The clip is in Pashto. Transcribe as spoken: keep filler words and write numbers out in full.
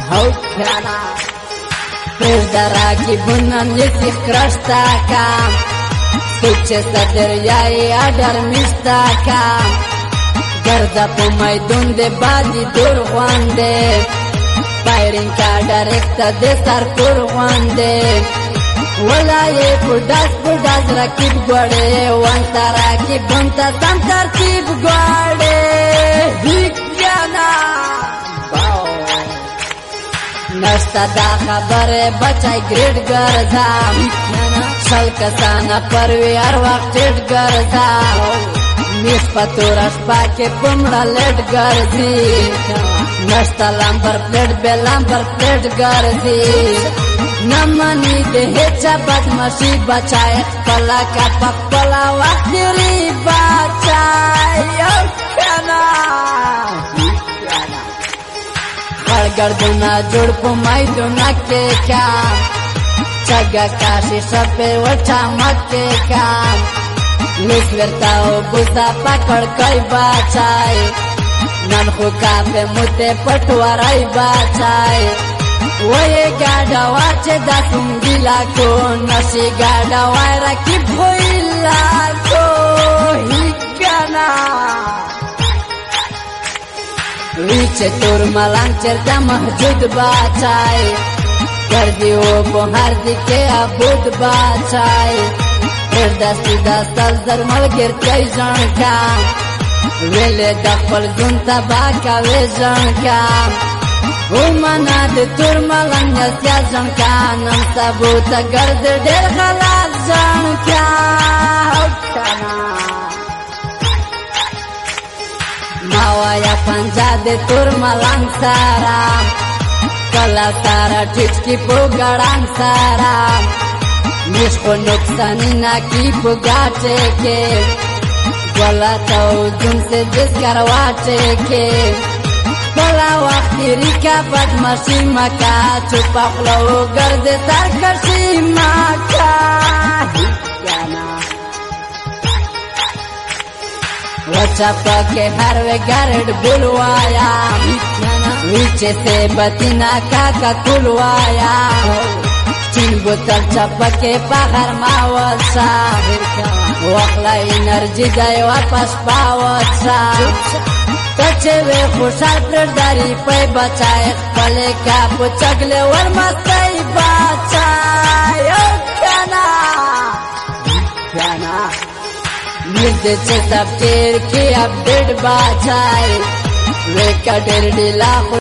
هو كنا پردرا کی بنن یسی خرشتا کام سوچستا دریای اڈر مشتا کام گردا پو میدون دے بادی دور غوانده فائرنگ کا ڈائریکٹر دے سر کور غوانده ولای پوداس پوداس رکیب گوڑے وانتا راکیب بنتا سم ترتیب گوڑے بیکیانا نشتا دا خبر بچائی گریڈ گردام شل کسانا پروی ہر وقت ٹیٹ گردام میس پتورش پاکے پمڑا لیٹ گردی نشتا لامبر پلیٹ بے لامبر پلیٹ گردی نمانی دے ہیچا بدمشی بچائے پلا کا پپلا وقت ری بچائے کنا گردونا جوڑ پو میدونا کے کام چگا کاشی شپے وچا مکے کام لیس ورتاو بوزا پکڑ کئی بچائے ننخو کافے موتے پٹورائی بچائے وے گاڑا واچے دا سنگی لاکو نشی گاڑا وائرا کی بھوئی لاکو ہی کنا ویچے تور ملانگ چرتا محجود بچائے گردی او بہار دیکھے عبود بچائے پردا سیدھا سلزر مل گر کئی جان کام ویلے دخل جنتا باکا وی جان کام او منا دے تور ملانگ سیا جان کانم سبوتا گرد دیر خلاق جان کام ماوایا پنجا دے تور ملانگ سارام کلا سارا ٹھچکی پو گڑانگ سارام میش کو نقصانی نا کی پو گاچے کے گولا تاو جن سے جس کرواچے کے کلا وقتی ریکا بدمشی مکا چھپا خلو گرد سرکشی مکا وچا پاکے ہر وے گرڈ بلوایا ویچے سے بتینا کاکا کلوایا چین بوتل چپکے پاہر ماوچا وقلا انرجی دائی واپس پاوچا تچے وے خوشال پرداری پے بچائے پلے کابو چگلے ورمستی بچائے کنا کنا ملتے چھے سب تیر کی اپڈیٹ بچائے وے کا ڈیر ڈیلا